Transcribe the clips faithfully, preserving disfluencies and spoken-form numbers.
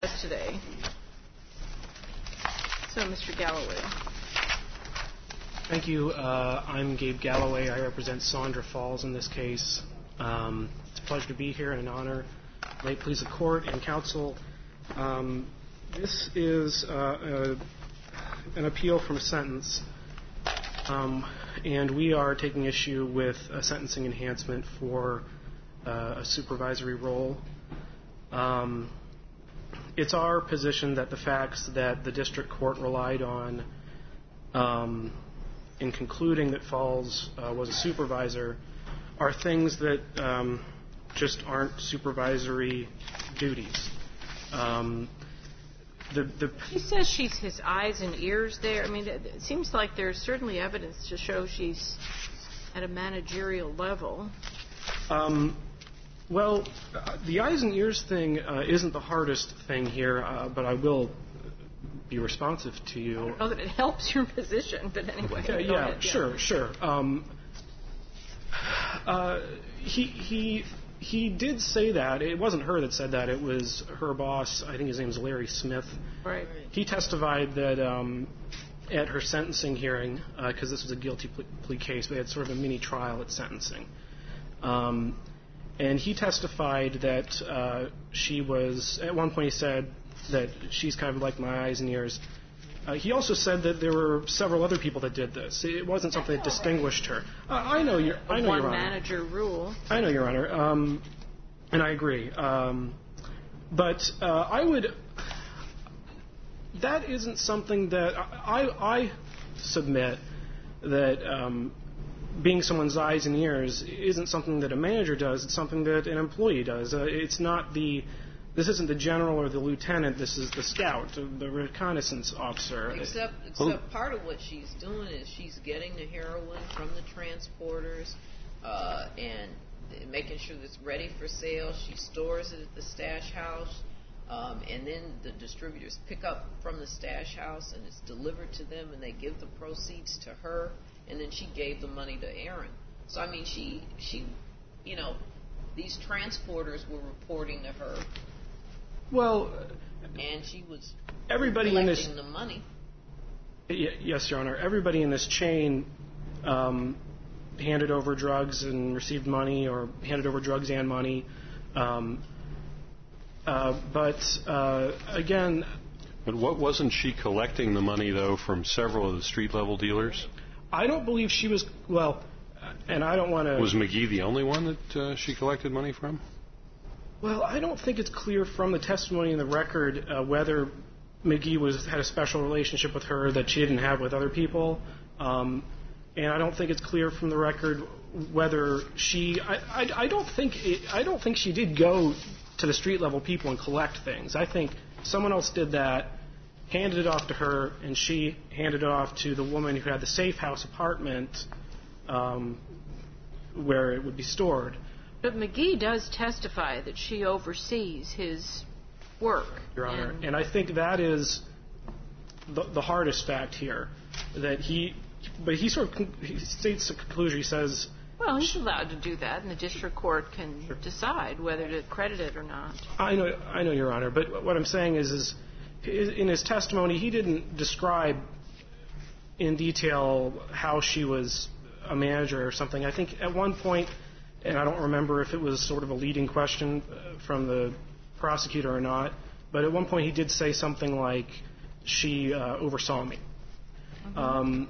today. So, Mister Galloway. Thank you. Uh, I'm Gabe Galloway. I represent Saundra Falls in this case. Um, it's a pleasure to be here and an honor. May it please the court and counsel. Um, this is uh, a, an appeal from a sentence, um, and we are taking issue with a sentencing enhancement for uh, a supervisory role. Um, it's our position that the facts that the district court relied on um, in concluding that Falls uh, was a supervisor are things that um, just aren't supervisory duties. Um, the, the he says she's his eyes and ears there. I mean, it, it seems like there's certainly evidence to show she's at a managerial level. Um, well, uh, the eyes and ears thing uh, isn't the hardest thing here, uh, but I will be responsive to you. I don't know that it helps your position, but anyway. Yeah, yeah, ahead, sure, yeah. sure. Um, uh, he he he did say that. It wasn't her that said that. It was her boss. I think his name is Larry Smith. Right. He testified that um, at her sentencing hearing, because uh, this was a guilty plea, plea case, we had sort of a mini trial at sentencing. Um, and he testified that uh, she was, at one point he said that she's kind of like my eyes and ears. Uh, he also said that there were several other people that did this. It wasn't something that distinguished her. Uh, I know, your, I know, One Your Honor. manager rule. I know, Your Honor, um, and I agree. Um, but uh, I would. That isn't something that I, I submit that um, being someone's eyes and ears isn't something that a manager does. It's something that an employee does. Uh, it's not the. This isn't the general or the lieutenant. This is the scout, the reconnaissance officer. Except, except part of what she's doing is she's getting the heroin from the transporters uh, and making sure that it's ready for sale. She stores it at the stash house, um, and then the distributors pick up from the stash house, and it's delivered to them, and they give the proceeds to her, and then she gave the money to Aaron. So, I mean, she, she, you know, these transporters were reporting to her. Well, and she was everybody collecting in this, the money. Yes, Your Honor. Everybody in this chain um, handed over drugs and received money, or handed over drugs and money. Um, uh, but uh, again, but what wasn't she collecting the money though from several of the street level dealers? I don't believe she was. Well, and I don't want to. Was McGee the only one that uh, she collected money from? Well, I don't think it's clear from the testimony in the record uh, whether McGee was had a special relationship with her that she didn't have with other people, um, and I don't think it's clear from the record whether she. I, I, I don't think it, I don't think she did go to the street level people and collect things. I think someone else did that, handed it off to her, and she handed it off to the woman who had the safe house apartment um, where it would be stored. But McGee does testify that she oversees his work. Your Honor, and, and I think that is the, the hardest fact here. That he, but he sort of con- he states a conclusion. He says, well, he's allowed to do that, and the district court can sure. decide whether to credit it or not. I know, I know, Your Honor. But what I'm saying is, is in his testimony, he didn't describe in detail how she was a manager or something. I think at one point. And I don't remember if it was sort of a leading question from the prosecutor or not, but at one point he did say something like, she uh, oversaw me. Mm-hmm. Um,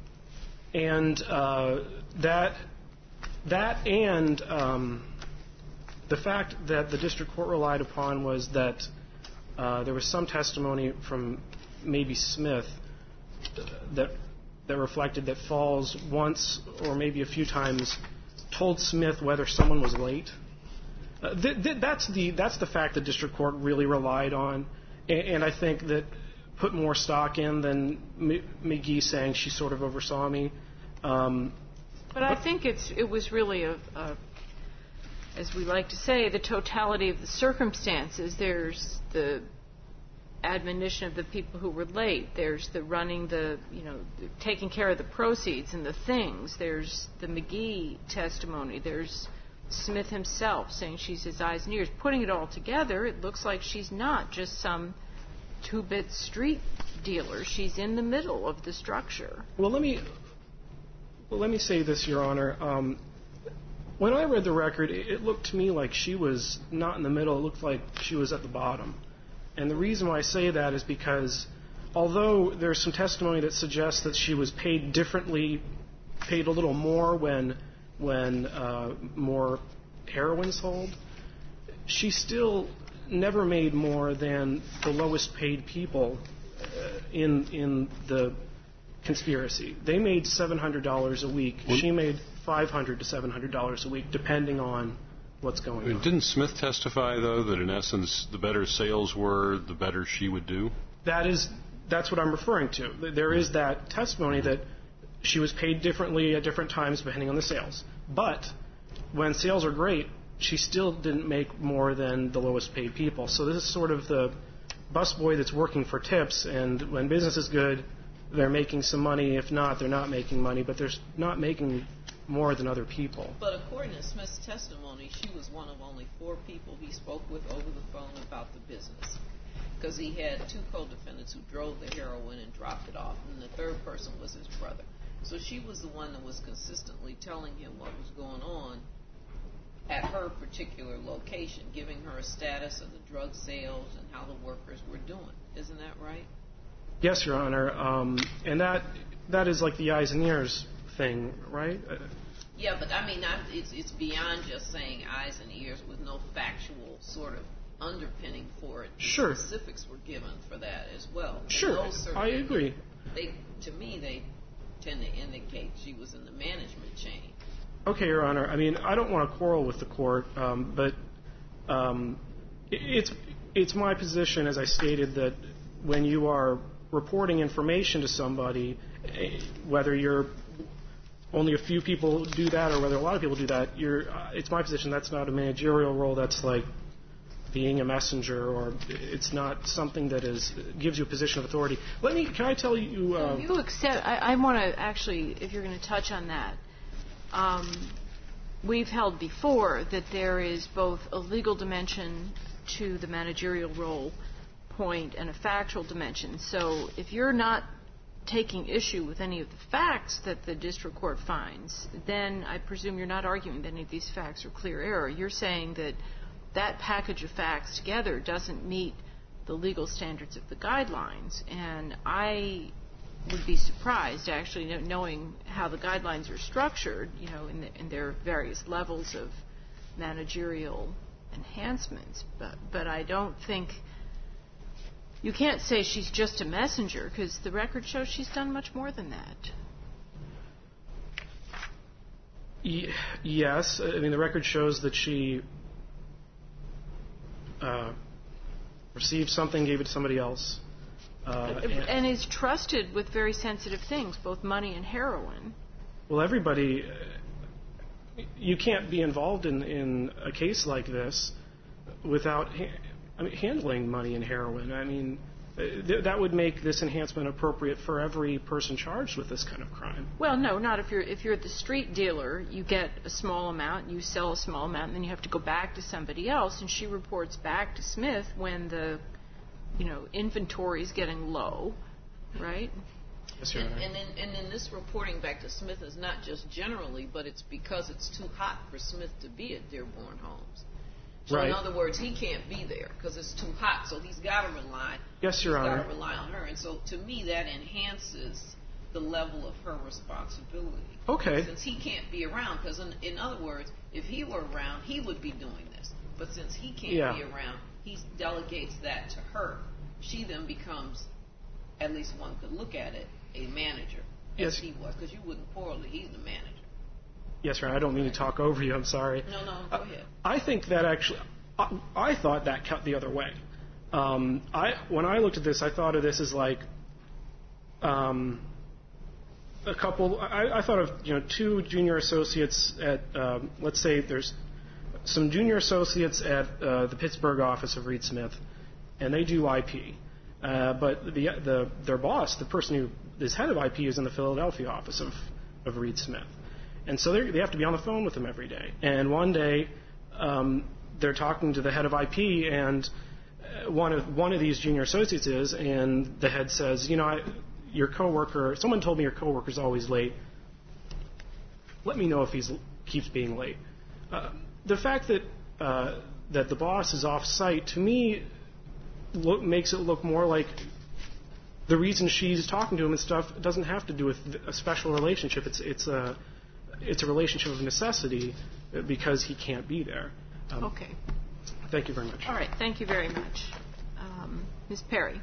and uh, that, that and um, the fact that the district court relied upon was that uh, there was some testimony from maybe Smith that, that reflected that Falls once or maybe a few times told Smith whether someone was late. Uh, th- th- that's the that's the fact the district court really relied on, and, and I think that put more stock in than M- McGee saying she sort of oversaw me. Um, but I think it's it was really a, a, as we like to say, the totality of the circumstances. There's the admonition of the people who were late. There's the running the, you know, the taking care of the proceeds and the things. There's the McGee testimony. There's Smith himself saying she's his eyes and ears. Putting it all together, it looks like she's not just some two-bit street dealer. She's in the middle of the structure. Well, let me well, let me say this, Your Honor. Um, when I read the record, it, it looked to me like she was not in the middle. It looked like she was at the bottom. And the reason why I say that is because although there's some testimony that suggests that she was paid differently, paid a little more when when uh, more heroin sold, she still never made more than the lowest paid people uh, in in the conspiracy. They made seven hundred dollars a week. What? She made five hundred to seven hundred dollars a week, depending on what's going on. Didn't Smith testify, though, that in essence the better sales were, the better she would do? That is, that's what I'm referring to. There is that testimony that she was paid differently at different times depending on the sales. But when sales are great, she still didn't make more than the lowest paid people. So this is sort of the busboy that's working for tips, and when business is good, they're making some money. If not, they're not making money, but they're not making more than other people. But according to Smith's testimony, she was one of only four people he spoke with over the phone about the business, because he had two co-defendants who drove the heroin and dropped it off, and the third person was his brother. So she was the one that was consistently telling him what was going on at her particular location, giving her a status of the drug sales and how the workers were doing. Isn't that right? Yes, Your Honor. Um, and that that is like the eyes and ears thing, right? Uh, yeah, but I mean, I, it's, it's beyond just saying eyes and ears with no factual sort of underpinning for it. The sure. Specifics were given for that as well. Sure, I agree. They, to me, they tend to indicate she was in the management chain. Okay, Your Honor. I mean, I don't want to quarrel with the court, um, but um, it, it's it's my position, as I stated, that when you are reporting information to somebody, whether you're only a few people do that or whether a lot of people do that, you're, uh, it's my position that's not a managerial role. That's like being a messenger, or it's not something that is gives you a position of authority. Let me. Can I tell you? Uh, so you accept. I, I want to actually, if you're going to touch on that. Um, we've held before that there is both a legal dimension to the managerial role point and a factual dimension. So if you're not taking issue with any of the facts that the district court finds, then I presume you're not arguing that any of these facts are clear error. You're saying that that package of facts together doesn't meet the legal standards of the guidelines. And I would be surprised, actually, knowing how the guidelines are structured, you know, in, the, in their various levels of managerial enhancements. But, but I don't think you can't say she's just a messenger, because the record shows she's done much more than that. Y- yes, I mean the record shows that she uh, received something, gave it to somebody else. Uh, and, and is trusted with very sensitive things, both money and heroin. Well, everybody, uh, you can't be involved in, in a case like this without ha- I mean, handling money and heroin. I mean, th- that would make this enhancement appropriate for every person charged with this kind of crime. Well, no, not if you're if you're the street dealer. You get a small amount, you sell a small amount, and then you have to go back to somebody else, and she reports back to Smith when the you know, inventory is getting low, right? Yes, Your Honor. And, and, then, and then this reporting back to Smith is not just generally, but it's because it's too hot for Smith to be at Dearborn Homes. So right. In other words, he can't be there because it's too hot. So he's got to rely. Yes, Your he's Honor. got to rely on her, and so to me that enhances the level of her responsibility. Okay. Since he can't be around, because in, in other words, if he were around, he would be doing this. But since he can't yeah. be around, he delegates that to her. She then becomes, at least one could look at it, a manager, as yes. he was, because you wouldn't quarrel that he's the manager. Yes, Your Honor. I don't mean to talk over you. I'm sorry. No, no, go uh, ahead. I think that actually, I, I thought that cut the other way. Um, I when I looked at this, I thought of this as like um, a couple. I, I thought of you know two junior associates at um, let's say there's some junior associates at uh, the Pittsburgh office of Reed Smith, and they do I P. Uh, but the, the their boss, the person who is head of I P, is in the Philadelphia office of, of Reed Smith. And so they have to be on the phone with him every day. And one day, um, they're talking to the head of I P, and one of one of these junior associates is, and the head says, you know, I, your coworker, someone told me your coworker's always late. Let me know if he keeps being late. Uh, the fact that uh, that the boss is off site, to me, look, makes it look more like the reason she's talking to him and stuff doesn't have to do with a special relationship. It's it's a it's a relationship of necessity because he can't be there. Um, okay. Thank you very much. All right. Thank you very much. Um, Miz Perry.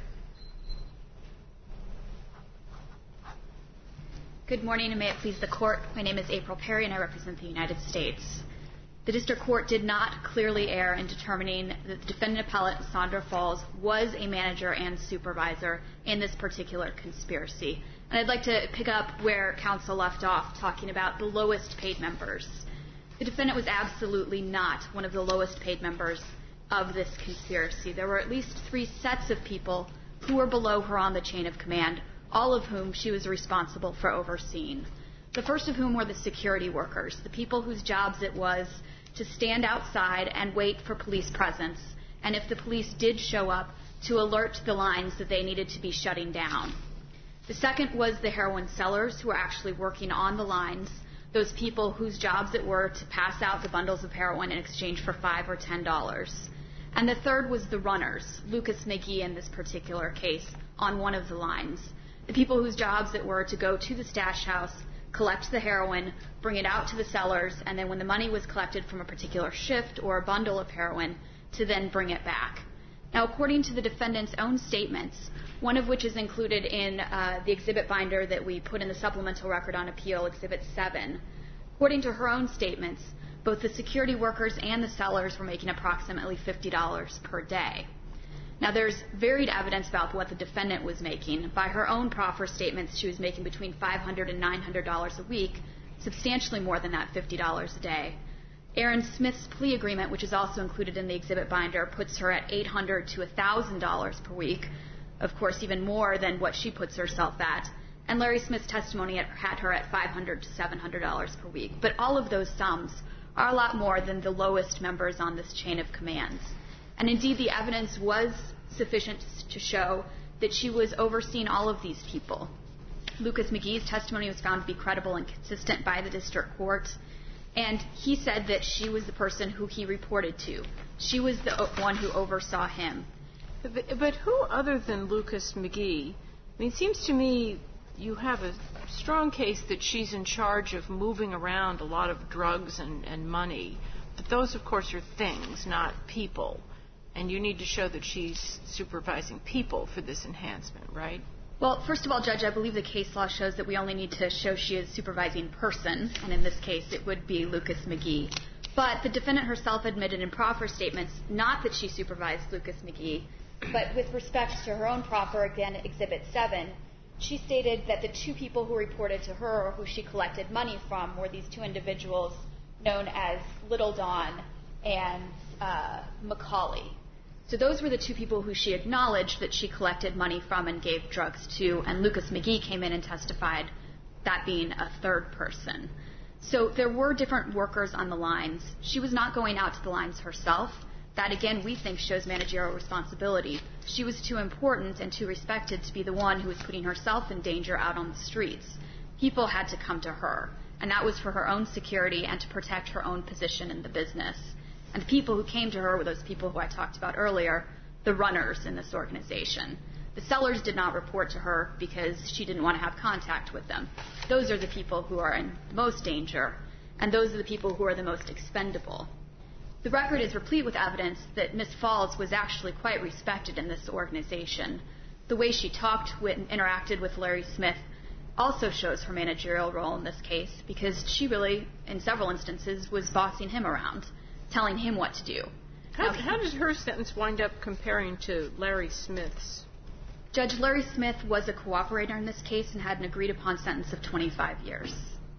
Good morning, and may it please the Court. My name is April Perry, and I represent the United States. The District Court did not clearly err in determining that the defendant appellate, Sandra Falls, was a manager and supervisor in this particular conspiracy. And I'd like to pick up where counsel left off, talking about the lowest paid members. The defendant was absolutely not one of the lowest paid members of this conspiracy. There were at least three sets of people who were below her on the chain of command, all of whom she was responsible for overseeing. The first of whom were the security workers, the people whose jobs it was to stand outside and wait for police presence, and if the police did show up, to alert the lines that they needed to be shutting down. The second was the heroin sellers, who were actually working on the lines, those people whose jobs it were to pass out the bundles of heroin in exchange for five or ten dollars. And the third was the runners, Lucas McGee in this particular case, on one of the lines, the people whose jobs it were to go to the stash house, collect the heroin, bring it out to the sellers, and then when the money was collected from a particular shift or a bundle of heroin, to then bring it back. Now, according to the defendant's own statements, one of which is included in uh, the exhibit binder that we put in the supplemental record on appeal, Exhibit seven, according to her own statements, both the security workers and the sellers were making approximately fifty dollars per day. Now, there's varied evidence about what the defendant was making. By her own proffer statements, she was making between five hundred dollars and nine hundred dollars a week, substantially more than that fifty dollars a day. Aaron Smith's plea agreement, which is also included in the exhibit binder, puts her at eight hundred dollars to one thousand dollars per week, of course even more than what she puts herself at. And Larry Smith's testimony had her at five hundred dollars to seven hundred dollars per week. But all of those sums are a lot more than the lowest members on this chain of commands. And indeed, the evidence was sufficient to show that she was overseeing all of these people. Lucas McGee's testimony was found to be credible and consistent by the district court, and he said that she was the person who he reported to. She was the one who oversaw him. But, but who other than Lucas McGee? I mean, it seems to me you have a strong case that she's in charge of moving around a lot of drugs and, and money. But those, of course, are things, not people. And you need to show that she's supervising people for this enhancement, right? Well, first of all, Judge, I believe the case law shows that we only need to show she is supervising person, and in this case it would be Lucas McGee. But the defendant herself admitted in proffer statements not that she supervised Lucas McGee, but with respect to her own proffer, again, Exhibit seven, she stated that the two people who reported to her or who she collected money from were these two individuals known as Little Don and uh, Macaulay. So those were the two people who she acknowledged that she collected money from and gave drugs to, and Lucas McGee came in and testified, that being a third person. So there were different workers on the lines. She was not going out to the lines herself. That, again, we think shows managerial responsibility. She was too important and too respected to be the one who was putting herself in danger out on the streets. People had to come to her, and that was for her own security and to protect her own position in the business. And the people who came to her were those people who I talked about earlier, the runners in this organization. The sellers did not report to her because she didn't want to have contact with them. Those are the people who are in the most danger, and those are the people who are the most expendable. The record is replete with evidence that Miss Falls was actually quite respected in this organization. The way she talked with and interacted with Larry Smith also shows her managerial role in this case, because she really, in several instances, was bossing him around, telling him what to do. How, how did her sentence wind up comparing to Larry Smith's? Judge Larry Smith was a cooperator in this case and had an agreed-upon sentence of twenty-five years.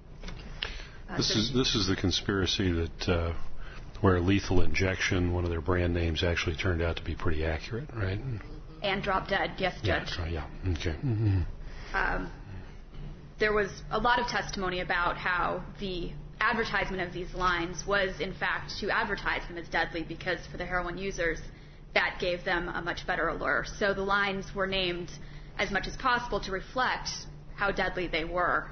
Uh, this so is this is the conspiracy that uh, where lethal injection, one of their brand names, actually turned out to be pretty accurate, right? And drop dead, yes, Judge. Yeah, yeah. Okay. Mm-hmm. Um, there was a lot of testimony about how the advertisement of these lines was, in fact, to advertise them as deadly because for the heroin users, that gave them a much better allure. So the lines were named as much as possible to reflect how deadly they were.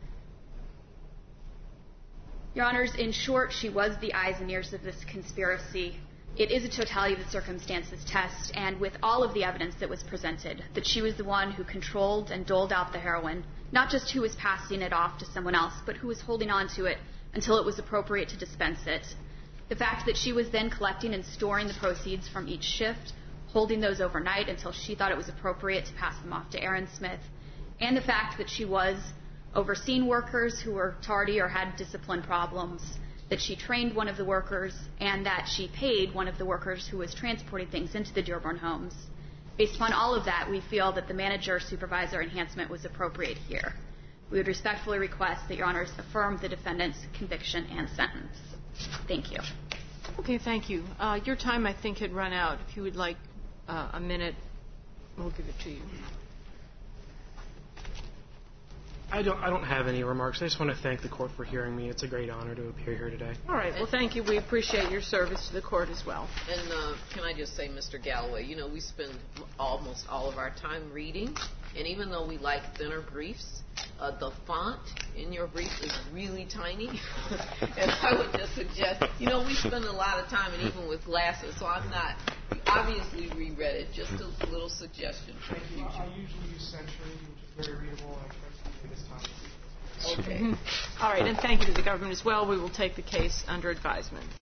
Your Honors, in short, she was the eyes and ears of this conspiracy. It is a totality of the circumstances test, and with all of the evidence that was presented, that she was the one who controlled and doled out the heroin, not just who was passing it off to someone else, but who was holding on to it until it was appropriate to dispense it. The fact that she was then collecting and storing the proceeds from each shift, holding those overnight until she thought it was appropriate to pass them off to Aaron Smith, and the fact that she was overseeing workers who were tardy or had discipline problems, that she trained one of the workers, and that she paid one of the workers who was transporting things into the Dearborn homes. Based upon all of that, we feel that the manager-supervisor enhancement was appropriate here. We would respectfully request that Your Honors affirm the defendant's conviction and sentence. Thank you. Okay, thank you. Uh, your time, I think, had run out. If you would like uh, a minute, we'll give it to you. I don't, I don't have any remarks. I just want to thank the court for hearing me. It's a great honor to appear here today. All right. Well, thank you. We appreciate your service to the court as well. And uh, can I just say, Mister Galloway, you know, we spend almost all of our time reading, and even though we like thinner briefs, uh, the font in your brief is really tiny. And I would just suggest, you know, we spend a lot of time, and even with glasses, so I'm not, obviously reread it, just a little suggestion for the future. I usually use Century, which is very readable, and I try to do this time. Okay. All right, and thank you to the government as well. We will take the case under advisement.